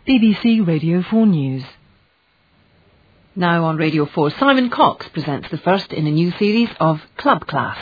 BBC Radio 4 News. Now on Radio 4, Simon Cox presents the first in a new series of Club Class.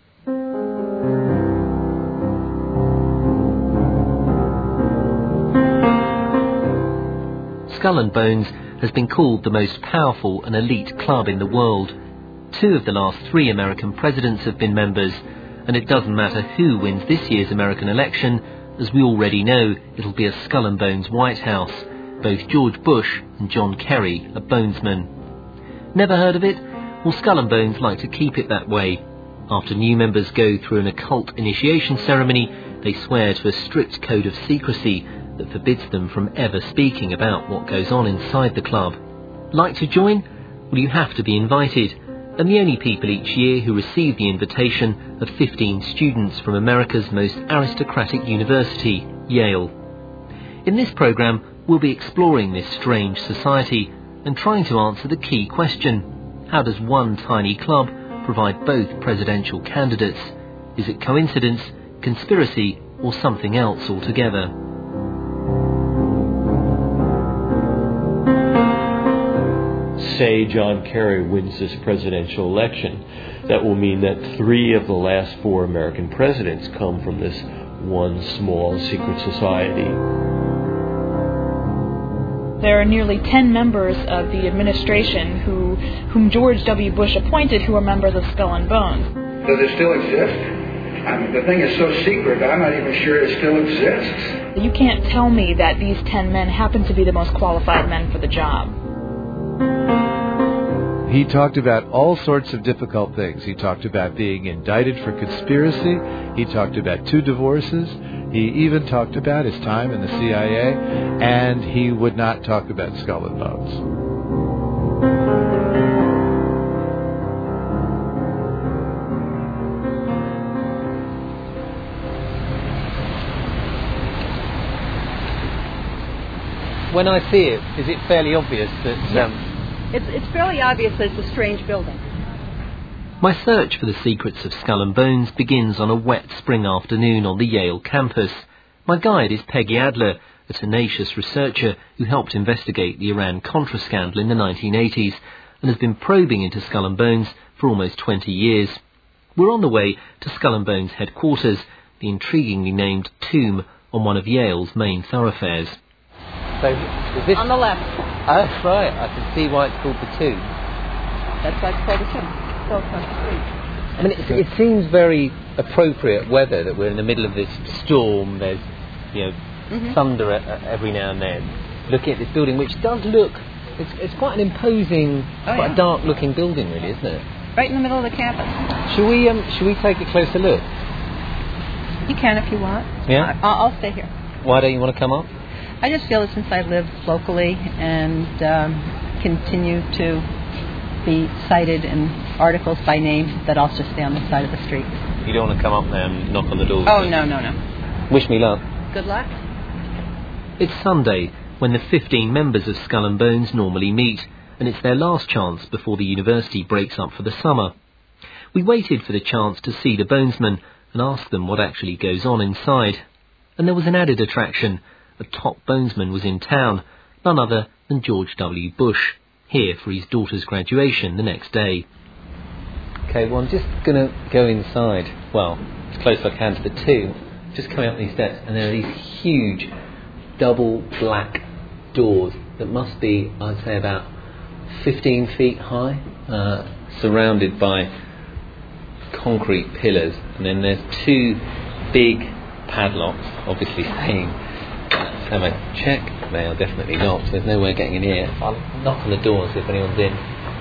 Skull and Bones has been called the most powerful and elite club in the world. 2 of the last 3 American presidents have been members, and it doesn't matter who wins this year's American election. As we already know, it'll be a Skull and Bones White House. Both George Bush and John Kerry are Bonesmen. Never heard of it? Well, Skull and Bones like to keep it that way. After new members go through an occult initiation ceremony, they swear to a strict code of secrecy that forbids them from ever speaking about what goes on inside the club. Like to join? Well, you have to be invited. And the only people each year who receive the invitation are 15 students from America's most aristocratic university, Yale. In this programme, we'll be exploring this strange society and trying to answer the key question: how does one tiny club provide both presidential candidates? Is it coincidence, conspiracy, or something else altogether? Say John Kerry wins this presidential election, that will mean that 3 of the last 4 American presidents come from this one small secret society. There are nearly 10 members of the administration whom George W. Bush appointed who are members of Skull and Bones. Does it still exist? I mean, the thing is so secret, I'm not even sure it still exists. You can't tell me that these 10 men happen to be the most qualified men for the job. He talked about all sorts of difficult things. He talked about being indicted for conspiracy. He talked about 2 divorces. He even talked about his time in the CIA. And he would not talk about Skull and Bones. When I see it, is it fairly obvious that... It's fairly obvious that it's a strange building. My search for the secrets of Skull and Bones begins on a wet spring afternoon on the Yale campus. My guide is Peggy Adler, a tenacious researcher who helped investigate the Iran-Contra scandal in the 1980s and has been probing into Skull and Bones for almost 20 years. We're on the way to Skull and Bones headquarters, the intriguingly named Tomb on one of Yale's main thoroughfares. So, is this... On the left. Oh, right. I can see why it's called the Tomb. That's why it's called the Tomb. So across the street. I mean, it seems very appropriate weather that we're in the middle of this storm. There's, thunder every now and then. Looking at this building, which does look... It's quite an imposing, a dark-looking building, really, isn't it? Right in the middle of the campus. Should we take a closer look? You can if you want. Yeah? I'll stay here. Why don't you want to come up? I just feel that since I live locally and continue to be cited in articles by name, that I'll just stay on the side of the street. You don't want to come up there and knock on the door? Oh, no. Wish me luck. Good luck. It's Sunday, when the 15 members of Skull and Bones normally meet, and it's their last chance before the university breaks up for the summer. We waited for the chance to see the Bonesmen and ask them what actually goes on inside. And there was an added attraction. A top Bonesman was in town, none other than George W. Bush, here for his daughter's graduation the next day. OK, well, I'm just going to go inside, well, as close as I can to the tomb, just coming up these steps, and there are these huge double black doors that must be, I'd say, about 15 feet high, surrounded by concrete pillars, and then there's 2 big padlocks, obviously saying... Have I check? They are definitely locked. There's no way of getting in here. I'll knock on the door and see if anyone's in.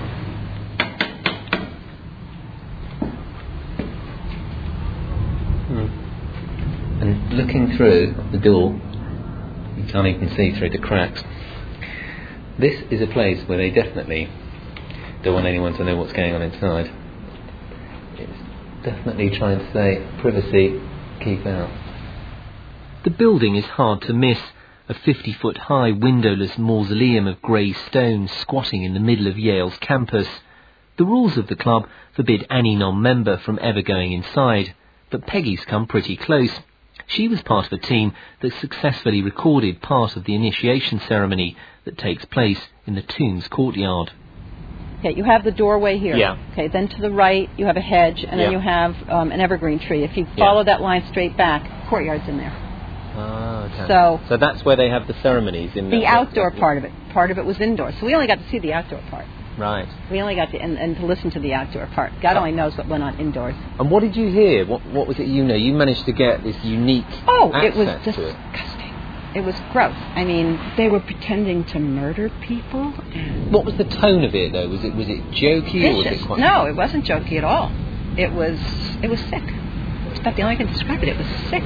And looking through the door, you can't even see through the cracks. This is a place where they definitely don't want anyone to know what's going on inside. It's definitely trying to say, privacy, keep out. The building is hard to miss, a 50-foot-high windowless mausoleum of grey stone squatting in the middle of Yale's campus. The rules of the club forbid any non-member from ever going inside, but Peggy's come pretty close. She was part of a team that successfully recorded part of the initiation ceremony that takes place in the tomb's courtyard. Okay, you have the doorway here. Yeah. Okay, then to the right you have a hedge, and then you have an evergreen tree. If you follow that line straight back, courtyard's in there. Ah, okay. So that's where they have the ceremonies in the outdoor part of it. Part of it was indoors, so we only got to see the outdoor part. Right. We only got to and to listen to the outdoor part. God only knows what went on indoors. And what did you hear? What was it you know? You managed to get this unique access it was to it. disgusting. It was gross. I mean, they were pretending to murder people. What was the tone of it, though? Was it jokey? Vicious. Or was it quite... No, it wasn't jokey at all. It was sick. That's about the only way I can describe it. It was sick.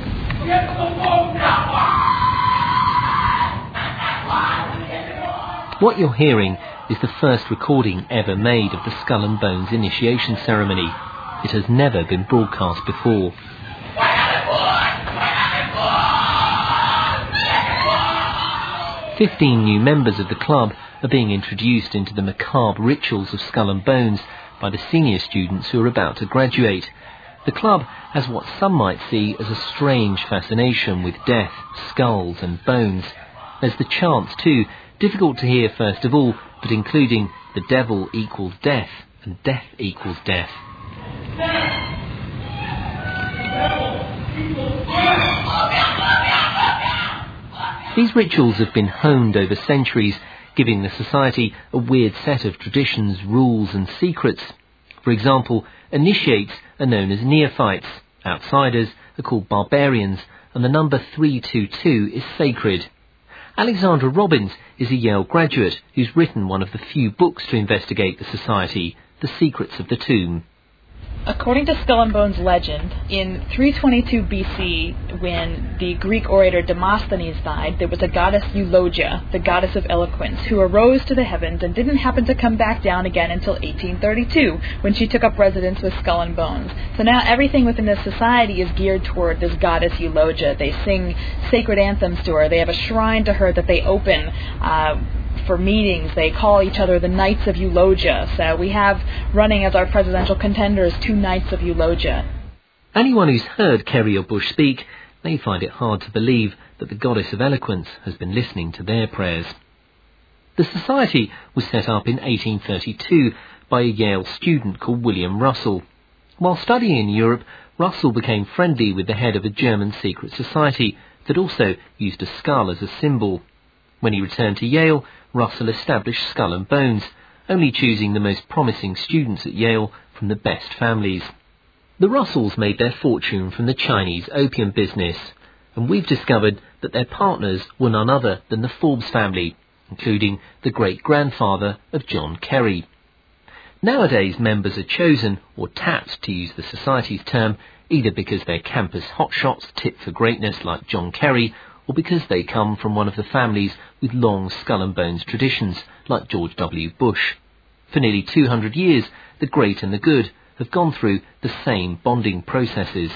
What you're hearing is the first recording ever made of the Skull and Bones initiation ceremony. It has never been broadcast before. 15 new members of the club are being introduced into the macabre rituals of Skull and Bones by the senior students who are about to graduate. The club has what some might see as a strange fascination with death, skulls and bones. There's the chants too, difficult to hear first of all, but including the devil equals death and death equals death. These rituals have been honed over centuries, giving the society a weird set of traditions, rules and secrets. For example, initiates are known as neophytes, outsiders are called barbarians, and the number 322 is sacred. Alexandra Robbins is a Yale graduate who's written one of the few books to investigate the society, The Secrets of the Tomb. According to Skull and Bones legend, in 322 BC, when the Greek orator Demosthenes died, there was a goddess Eulogia, the goddess of eloquence, who arose to the heavens and didn't happen to come back down again until 1832, when she took up residence with Skull and Bones. So now everything within this society is geared toward this goddess Eulogia. They sing sacred anthems to her. They have a shrine to her that they open for meetings. They call each other the Knights of Eulogia. So we have running as our presidential contenders 2 Knights of Eulogia. Anyone who's heard Kerry or Bush speak may find it hard to believe that the goddess of eloquence has been listening to their prayers. The society was set up in 1832 by a Yale student called William Russell. While studying in Europe, Russell became friendly with the head of a German secret society that also used a skull as a symbol. When he returned to Yale, Russell established Skull and Bones, only choosing the most promising students at Yale from the best families. The Russells made their fortune from the Chinese opium business, and we've discovered that their partners were none other than the Forbes family, including the great-grandfather of John Kerry. Nowadays, members are chosen, or tapped to use the society's term, either because they're campus hotshots tipped for greatness like John Kerry, or because they come from one of the families with long Skull and Bones traditions, like George W. Bush. For nearly 200 years, the great and the good have gone through the same bonding processes.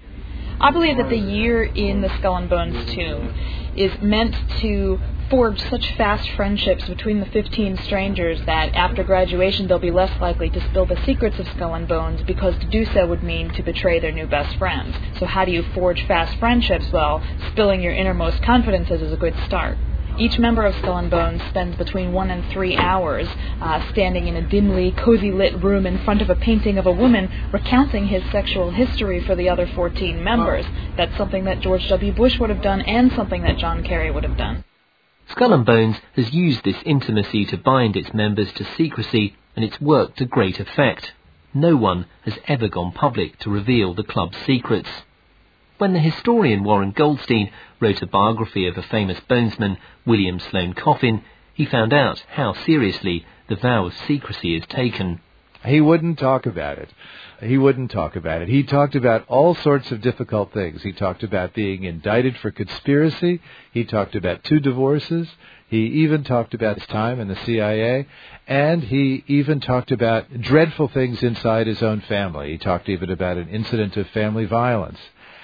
I believe that the year in the Skull and Bones tomb is meant to forge such fast friendships between the 15 strangers that after graduation they'll be less likely to spill the secrets of Skull and Bones, because to do so would mean to betray their new best friends. So how do you forge fast friendships? Well, spilling your innermost confidences is a good start. Each member of Skull and Bones spends between 1 and 3 hours standing in a dimly, cozy lit room in front of a painting of a woman recounting his sexual history for the other 14 members. That's something that George W. Bush would have done and something that John Kerry would have done. Skull and Bones has used this intimacy to bind its members to secrecy, and it's worked to great effect. No one has ever gone public to reveal the club's secrets. When the historian Warren Goldstein wrote a biography of a famous bonesman, William Sloane Coffin, he found out how seriously the vow of secrecy is taken. He wouldn't talk about it. He talked about all sorts of difficult things. He talked about being indicted for conspiracy. He talked about 2 divorces. He even talked about his time in the CIA. And he even talked about dreadful things inside his own family. He talked even about an incident of family violence.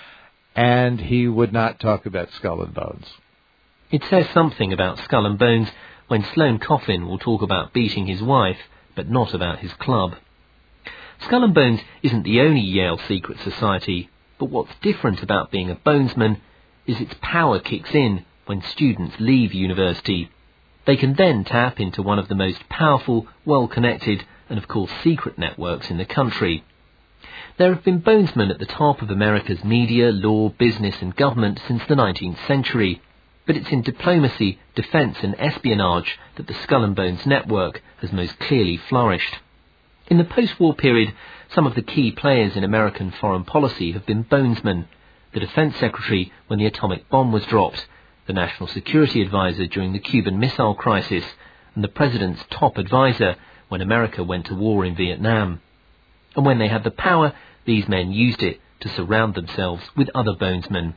And he would not talk about Skull and Bones. It says something about Skull and Bones when Sloane Coffin will talk about beating his wife, but not about his club. Skull and Bones isn't the only Yale secret society. But what's different about being a bonesman is its power kicks in when students leave university. They can then tap into one of the most powerful, well-connected and of course secret networks in the country. There have been bonesmen at the top of America's media, law, business and government since the 19th century. But it's in diplomacy, defence and espionage that the Skull and Bones network has most clearly flourished. In the post-war period, some of the key players in American foreign policy have been bonesmen: the Defense Secretary when the atomic bomb was dropped, the National Security Advisor during the Cuban Missile Crisis, and the President's top advisor when America went to war in Vietnam. And when they had the power, these men used it to surround themselves with other bonesmen.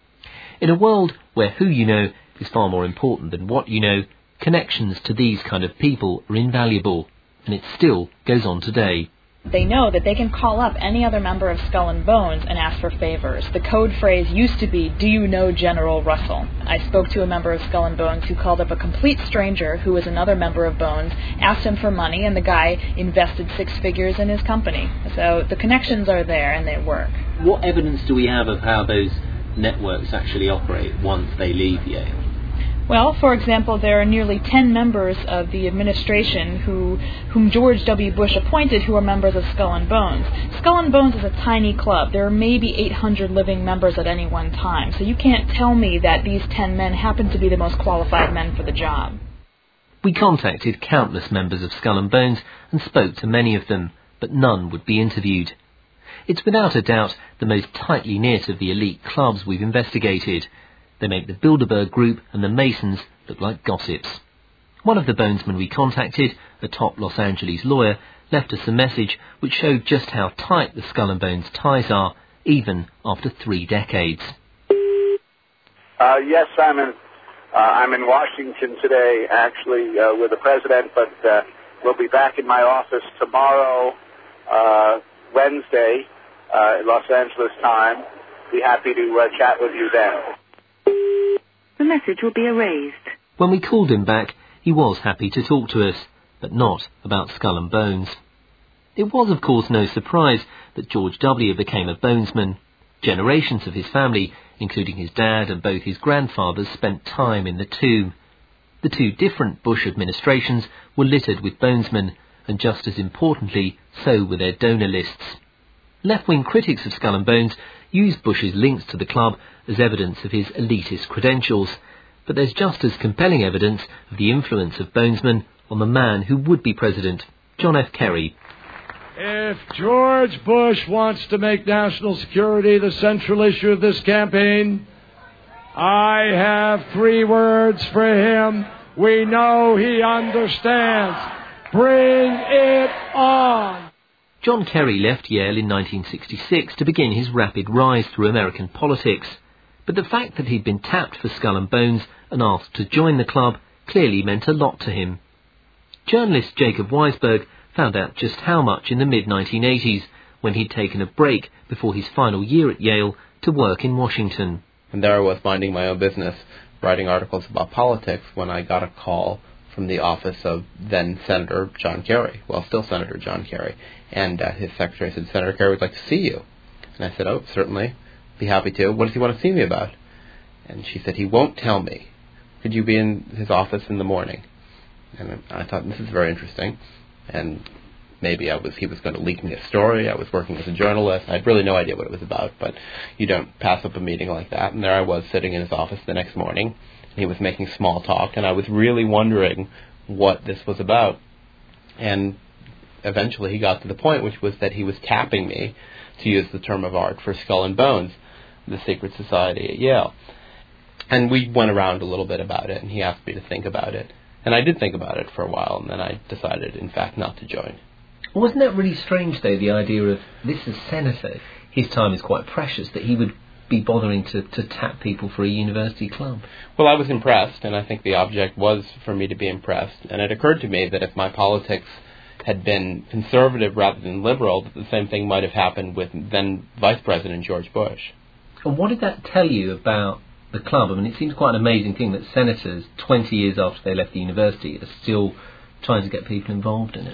In a world where who you know is far more important than what you know, connections to these kind of people are invaluable, and it still goes on today. They know that they can call up any other member of Skull and Bones and ask for favors. The code phrase used to be, "Do you know General Russell?" I spoke to a member of Skull and Bones who called up a complete stranger who was another member of Bones, asked him for money, and the guy invested 6 figures in his company. So the connections are there and they work. What evidence do we have of how those networks actually operate once they leave Yale? Well, for example, there are nearly 10 members of the administration whom George W. Bush appointed who are members of Skull and Bones. Skull and Bones is a tiny club. There are maybe 800 living members at any one time, so you can't tell me that these 10 men happen to be the most qualified men for the job. We contacted countless members of Skull and Bones and spoke to many of them, but none would be interviewed. It's without a doubt the most tightly knit of the elite clubs we've investigated. They make the Bilderberg Group and the Masons look like gossips. One of the bonesmen we contacted, a top Los Angeles lawyer, left us a message which showed just how tight the Skull and Bones ties are, even after 3 decades. Yes, Simon. I'm in Washington today, actually, with the president, but we'll be back in my office tomorrow, Wednesday, Los Angeles time. Be happy to chat with you then. The message will be erased. When we called him back, he was happy to talk to us, but not about Skull and Bones. It was, of course, no surprise that George W. became a bonesman. Generations of his family, including his dad and both his grandfathers, spent time in the tomb. The 2 different Bush administrations were littered with bonesmen, and just as importantly, so were their donor lists. Left-wing critics of Skull and Bones use Bush's links to the club as evidence of his elitist credentials, but there's just as compelling evidence of the influence of bonesmen on the man who would be president, John F. Kerry. If George Bush wants to make national security the central issue of this campaign, I have 3 words for him. We know he understands. Bring it on. John Kerry left Yale in 1966 to begin his rapid rise through American politics, but the fact that he'd been tapped for Skull and Bones and asked to join the club clearly meant a lot to him. Journalist Jacob Weisberg found out just how much in the mid-1980s when he'd taken a break before his final year at Yale to work in Washington. And there I was minding my own business, writing articles about politics, when I got a call from the office of then Senator John Kerry, well, still Senator John Kerry, and his secretary said, "Senator Kerry would like to see you." And I said, "Oh, certainly, be happy to. What does he want to see me about?" And she said, "He won't tell me. Could you be in his office in the morning?" And I thought, this is very interesting, and maybe he was going to leak me a story. I was working as a journalist. I had really no idea what it was about, but you don't pass up a meeting like that. And there I was sitting in his office the next morning. He was making small talk, and I was really wondering what this was about. And eventually he got to the point, which was that he was tapping me, to use the term of art, for Skull and Bones, the secret society at Yale. And we went around a little bit about it, and he asked me to think about it. And I did think about it for a while, and then I decided, in fact, not to join. Wasn't that really strange, though, the idea of this as senator, his time is quite precious, that he would be bothering to tap people for a university club? Well, I was impressed, and I think the object was for me to be impressed. And it occurred to me that if my politics had been conservative rather than liberal, that the same thing might have happened with then Vice President George Bush. And what did that tell you about the club? I mean, it seems quite an amazing thing that senators, 20 years after they left the university, are still trying to get people involved in it.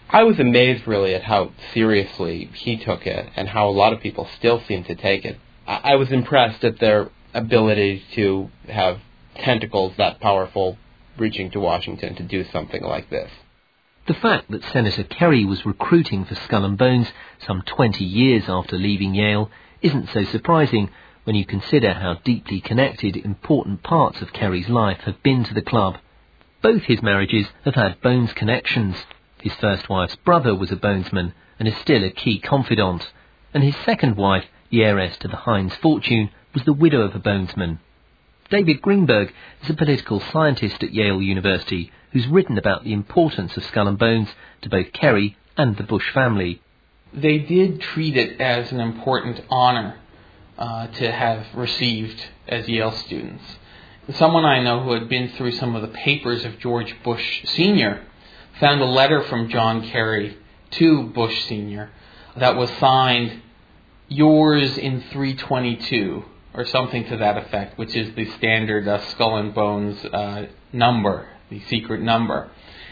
I was amazed, really, at how seriously he took it and how a lot of people still seem to take it. I was impressed at their ability to have tentacles that powerful reaching to Washington to do something like this. The fact that Senator Kerry was recruiting for Skull and Bones some 20 years after leaving Yale isn't so surprising when you consider how deeply connected important parts of Kerry's life have been to the club. Both his marriages have had Bones connections. His first wife's brother was a Bonesman and is still a key confidant, and his second wife, the heiress to the Heinz fortune, was the widow of a Bonesman. David Greenberg is a political scientist at Yale University who's written about the importance of Skull and Bones to both Kerry and the Bush family. They did treat it as an important honor to have received as Yale students. Someone I know who had been through some of the papers of George Bush Sr. found a letter from John Kerry to Bush Sr. that was signed, "Yours in 322, or something to that effect, which is the standard Skull and Bones number, the secret number.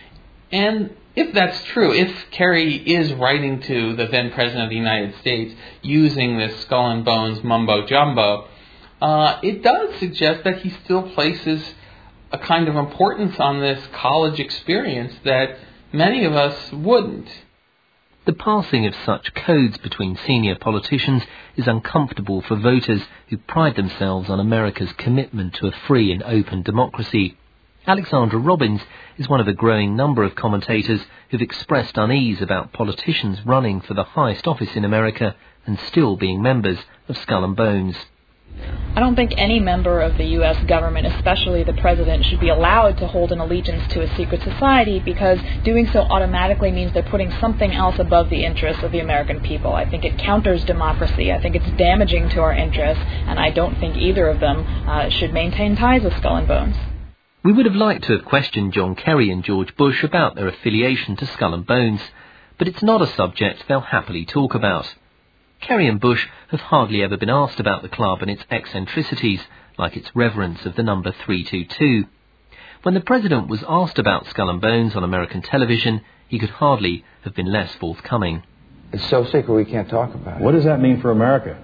And if that's true, if Kerry is writing to the then President of the United States using this Skull and Bones mumbo-jumbo, it does suggest that he still places a kind of importance on this college experience that many of us wouldn't. The passing of such codes between senior politicians is uncomfortable for voters who pride themselves on America's commitment to a free and open democracy. Alexandra Robbins is one of a growing number of commentators who've expressed unease about politicians running for the highest office in America and still being members of Skull and Bones. I don't think any member of the U.S. government, especially the president, should be allowed to hold an allegiance to a secret society, because doing so automatically means they're putting something else above the interests of the American people. I think it counters democracy. I think it's damaging to our interests, and I don't think either of them should maintain ties with Skull and Bones. We would have liked to have questioned John Kerry and George Bush about their affiliation to Skull and Bones, but it's not a subject they'll happily talk about. Kerry and Bush have hardly ever been asked about the club and its eccentricities, like its reverence of the number 322. When the President was asked about Skull and Bones on American television, he could hardly have been less forthcoming. It's so secret we can't talk about it. What does that mean for America?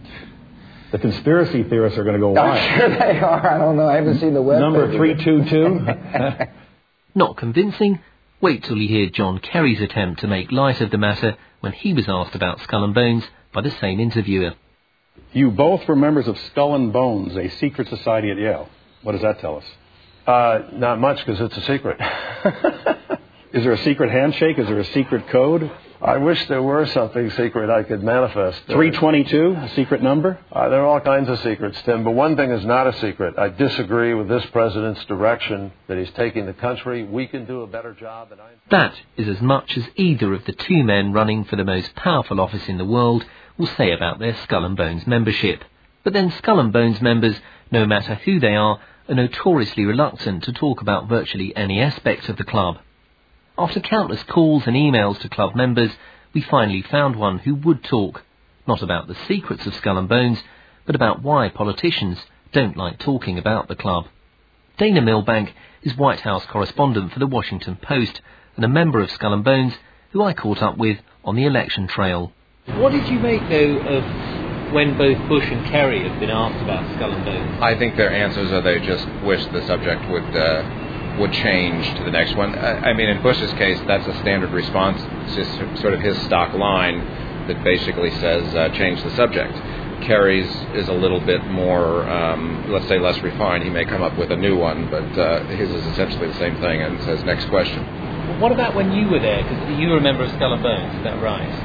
The conspiracy theorists are going to go wild. I'm sure they are. I don't know. I haven't seen the web. Number 322? Not convincing? Wait till you hear John Kerry's attempt to make light of the matter when he was asked about Skull and Bones by the same interviewer. You both were members of Skull and Bones, a secret society at Yale. What does that tell us? Not much, because it's a secret. Is there a secret handshake? Is there a secret code? I wish there were something secret I could manifest. 322, a secret number? There are all kinds of secrets, Tim, but one thing is not a secret. I disagree with this president's direction that he's taking the country. We can do a better job. That is as much as either of the two men running for the most powerful office in the world will say about their Skull and Bones membership. But then Skull and Bones members, no matter who they are notoriously reluctant to talk about virtually any aspect of the club. After countless calls and emails to club members, we finally found one who would talk, not about the secrets of Skull and Bones, but about why politicians don't like talking about the club. Dana Milbank is White House correspondent for the Washington Post and a member of Skull and Bones who I caught up with on the election trail. What did you make, though, of when both Bush and Kerry have been asked about Skull and Bones? I think their answers are they just wish the subject would change to the next one. I mean, in Bush's case, that's a standard response. It's just sort of his stock line that basically says, change the subject. Kerry's is a little bit more, let's say, less refined. He may come up with a new one, but his is essentially the same thing and says, next question. Well, what about when you were there? Because you were a member of Skull and Bones, is that right?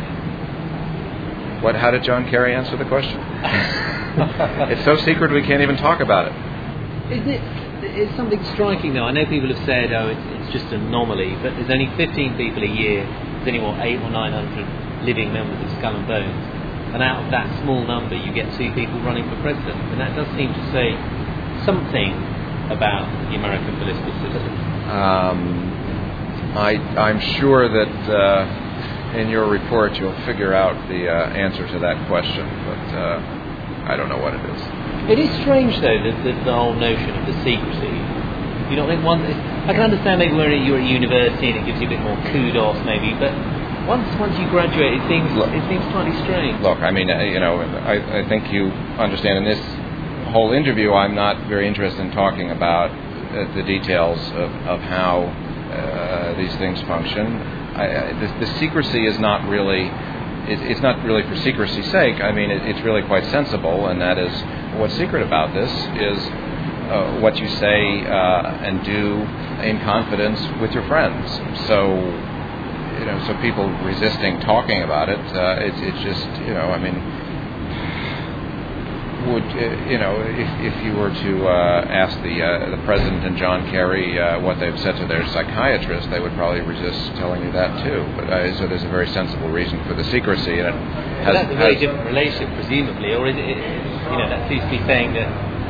How did John Kerry answer the question? It's so secret we can't even talk about it. Isn't it? It's something striking, though. I know people have said, it's just an anomaly, but there's only 15 people a year. There's only, 800 or 900 living members of Skull and Bones. And out of that small number, you get two people running for president. And that does seem to say something about the American political system. I'm sure that in your report you'll figure out the answer to that question, but I don't know what it is. It is strange, though, that the whole notion of the secrecy, You don't think I can understand maybe when you're at university and it gives you a bit more kudos maybe, but once you graduate it seems slightly strange. Look, I mean, I think you understand in this whole interview I'm not very interested in talking about the details of how these things function. The secrecy is not really, it's not really for secrecy's sake. I mean, it's really quite sensible, and that is, what's secret about this is what you say and do in confidence with your friends. So, so people resisting talking about it, it's just, I mean, would if you were to ask the president and John Kerry what they've said to their psychiatrist, they would probably resist telling you that too. But so there's a very sensible reason for the secrecy, and that's a very different relationship, presumably, or is it? That seems to be saying that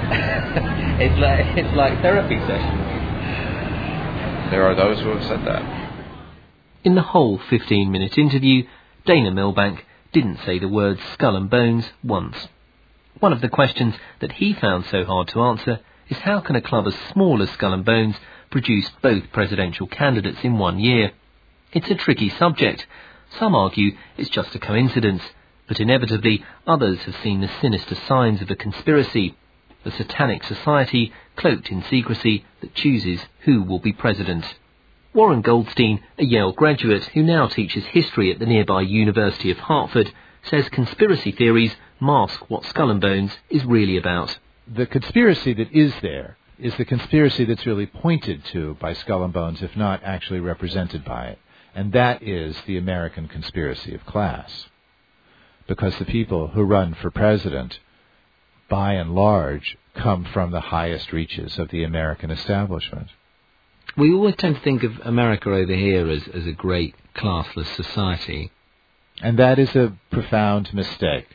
it's like therapy sessions. There are those who have said that. In the whole 15-minute interview, Dana Milbank didn't say the words skull and bones once. One of the questions that he found so hard to answer is how can a club as small as Skull and Bones produce both presidential candidates in 1 year? It's a tricky subject. Some argue it's just a coincidence, but inevitably others have seen the sinister signs of a conspiracy, the satanic society cloaked in secrecy that chooses who will be president. Warren Goldstein, a Yale graduate who now teaches history at the nearby University of Hartford, says conspiracy theories mask what Skull and Bones is really about. The conspiracy that is there is the conspiracy that's really pointed to by Skull and Bones, if not actually represented by it. And that is the American conspiracy of class. Because the people who run for president, by and large, come from the highest reaches of the American establishment. We always tend to think of America over here as a great classless society. And that is a profound mistake.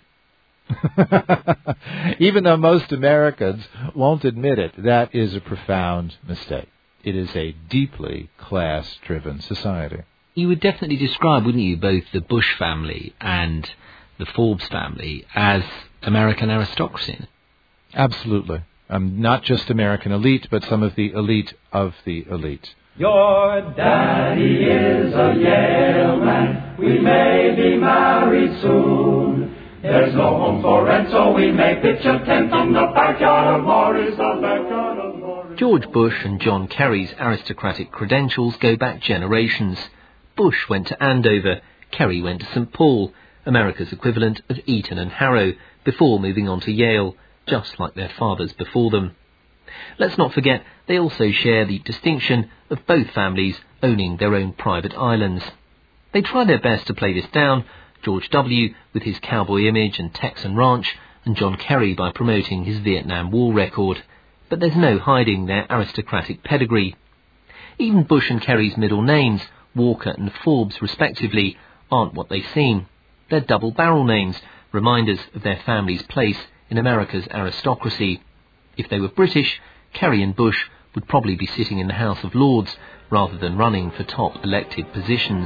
Even though most Americans won't admit it, that is a profound mistake. It is a deeply class-driven society. You would definitely describe, wouldn't you, both the Bush family and the Forbes family as American aristocracy? Absolutely. Not just American elite, but some of the elite of the elite. Your daddy is a Yale man. We may be married soon. There's no home for rent, so we may pitch a tent in the backyard of Morris, the backyard of Morris. George Bush and John Kerry's aristocratic credentials go back generations. Bush went to Andover, Kerry went to St. Paul, America's equivalent of Eton and Harrow, before moving on to Yale, just like their fathers before them. Let's not forget they also share the distinction of both families owning their own private islands. They try their best to play this down, George W. with his cowboy image and Texan ranch, and John Kerry by promoting his Vietnam War record. But there's no hiding their aristocratic pedigree. Even Bush and Kerry's middle names, Walker and Forbes respectively, aren't what they seem. They're double-barrel names, reminders of their family's place in America's aristocracy. If they were British, Kerry and Bush would probably be sitting in the House of Lords rather than running for top elected positions.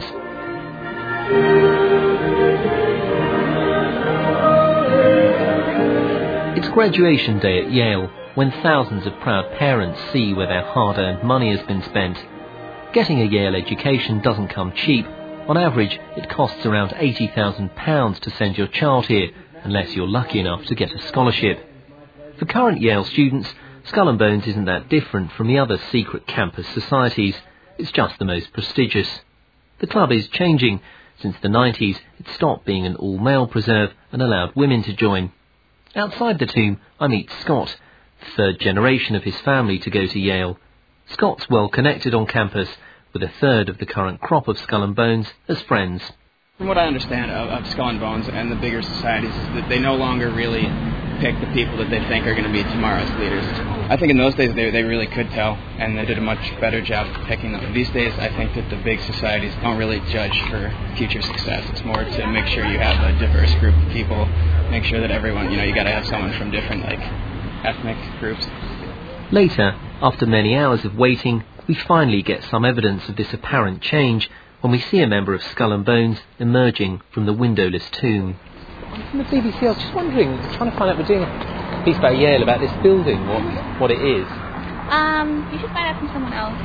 It's graduation day at Yale, when thousands of proud parents see where their hard-earned money has been spent. Getting a Yale education doesn't come cheap. On average, it costs around £80,000 to send your child here, unless you're lucky enough to get a scholarship. For current Yale students, Skull and Bones isn't that different from the other secret campus societies. It's just the most prestigious. The club is changing. Since the 90s, it stopped being an all-male preserve and allowed women to join. Outside the tomb, I meet Scott, the third generation of his family to go to Yale. Scott's well connected on campus, with a third of the current crop of Skull and Bones as friends. From what I understand of Skull and Bones and the bigger societies is that they no longer really pick the people that they think are going to be tomorrow's leaders. I think in those days they really could tell, and they did a much better job of picking them. These days I think that the big societies don't really judge for future success. It's more to make sure you have a diverse group of people, make sure that everyone, you got to have someone from different ethnic groups. Later, after many hours of waiting, we finally get some evidence of this apparent change when we see a member of Skull and Bones emerging from the windowless tomb. From the BBC, I was just wondering, trying to find out, we're doing a piece about Yale, about this building, what it is. You should find out from someone else.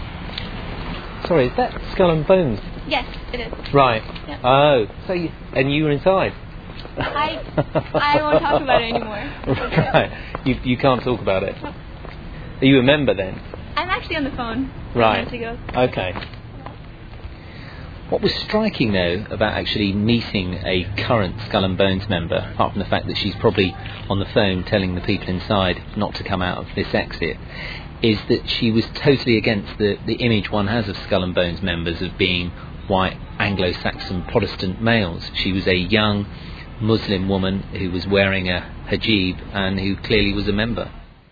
Sorry, is that Skull and Bones? Yes, it is. Right. Yep. Oh, so you were inside? I won't talk about it anymore. Right. You can't talk about it. Are you a member then? I'm actually on the phone. Right. To go. Okay. What was striking, though, about actually meeting a current Skull and Bones member, apart from the fact that she's probably on the phone telling the people inside not to come out of this exit, is that she was totally against the image one has of Skull and Bones members of being white Anglo-Saxon Protestant males. She was a young Muslim woman who was wearing a hijab and who clearly was a member.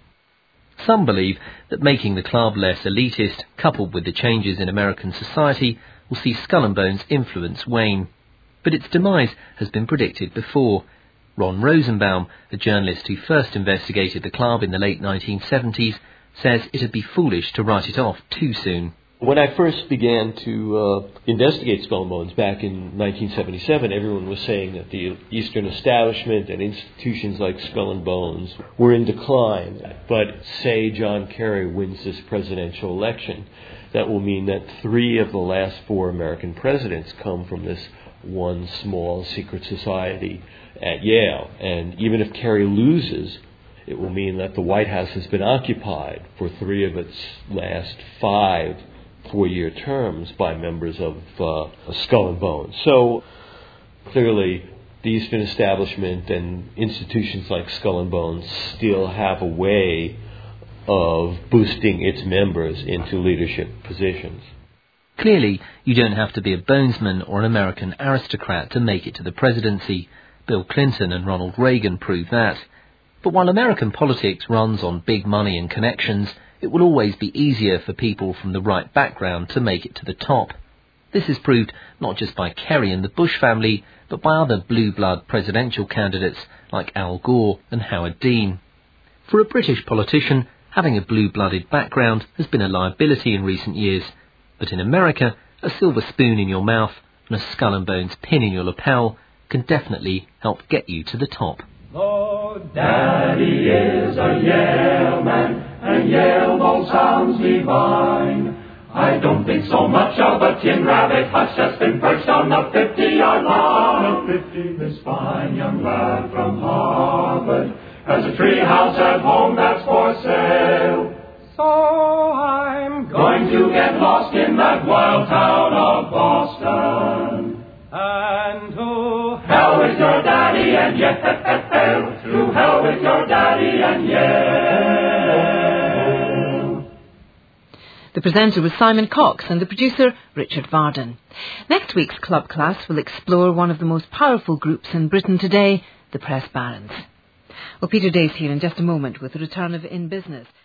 Some believe that making the club less elitist, coupled with the changes in American society, will see Skull and Bones' influence wane. But its demise has been predicted before. Ron Rosenbaum, a journalist who first investigated the club in the late 1970s, says it'd be foolish to write it off too soon. When I first began to investigate Skull and Bones back in 1977, everyone was saying that the Eastern establishment and institutions like Skull and Bones were in decline. But say John Kerry wins this presidential election, that will mean that 3 of the last 4 American presidents come from this one small secret society at Yale. And even if Kerry loses, it will mean that the White House has been occupied for 3 of its last 5 4-year terms by members of Skull and Bones. So clearly the Eastern establishment and institutions like Skull and Bones still have a way of boosting its members into leadership positions. Clearly, you don't have to be a Bonesman or an American aristocrat to make it to the presidency. Bill Clinton and Ronald Reagan proved that. But while American politics runs on big money and connections, it will always be easier for people from the right background to make it to the top. This is proved not just by Kerry and the Bush family, but by other blue blood presidential candidates like Al Gore and Howard Dean. For a British politician, having a blue-blooded background has been a liability in recent years, but in America, a silver spoon in your mouth and a Skull and Bones pin in your lapel can definitely help get you to the top. Oh, Daddy is a Yale man, and Yale Bowl sounds divine. I don't think so much of a tin rabbit hutch that's been perched on the 50-yard line. This fine young lad from Harvard has a tree house at home that's for sale. So I'm going to get lost in that wild town of Boston. And to hell with your daddy and Yale. To hell with your daddy and Yale. The presenter was Simon Cox and the producer Richard Varden. Next week's Club Class will explore one of the most powerful groups in Britain today, the Press Barons. Well, Peter Day's here in just a moment with the return of In Business.